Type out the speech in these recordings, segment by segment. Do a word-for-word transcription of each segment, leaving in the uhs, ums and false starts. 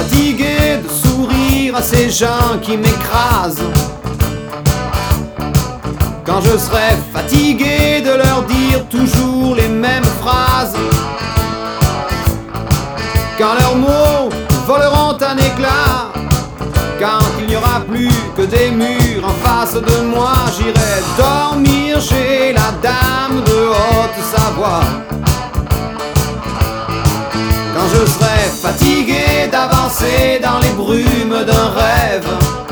fatigué de sourire à ces gens qui m'écrasent, quand je serai fatigué de leur dire toujours les mêmes phrases, quand leurs mots voleront un éclat, quand il n'y aura plus que des murs en face de moi, j'irai dormir chez la dame de Haute-Savoie. Quand je serai fatigué d'avancer dans les brumes d'un rêve,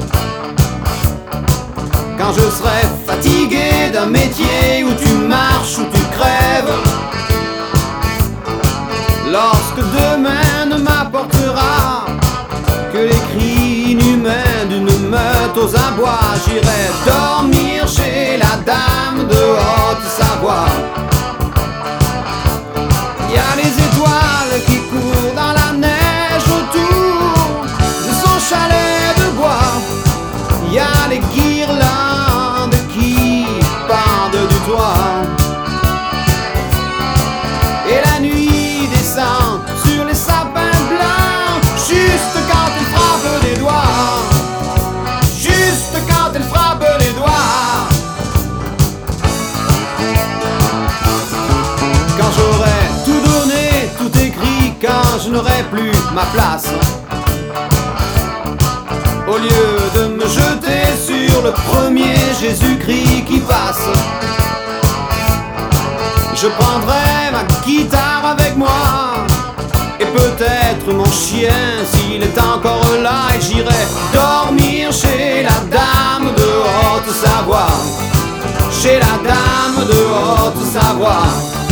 quand je serai fatigué d'un métier où tu marches, où tu crèves, lorsque demain ne m'apportera que les cris inhumains d'une meute aux abois, j'irai dormir chez la dame de Haute-Savoie. Y a les étoiles qui courent dans la neige autour de son chalet de bois. Y a les guirlandes qui pendent du toit. Et la nuit descend sur les sapins blancs, juste quand elle frappe des doigts. Juste quand elle frappe les doigts. Quand j'aurai tout donné, tout écrit, quand je n'aurai plus ma place, au lieu de me jeter sur le premier Jésus-Christ qui passe, je prendrai ma guitare avec moi, et peut-être mon chien s'il est encore là, et j'irai dormir chez la dame de Haute-Savoie. Chez la dame de Haute-Savoie.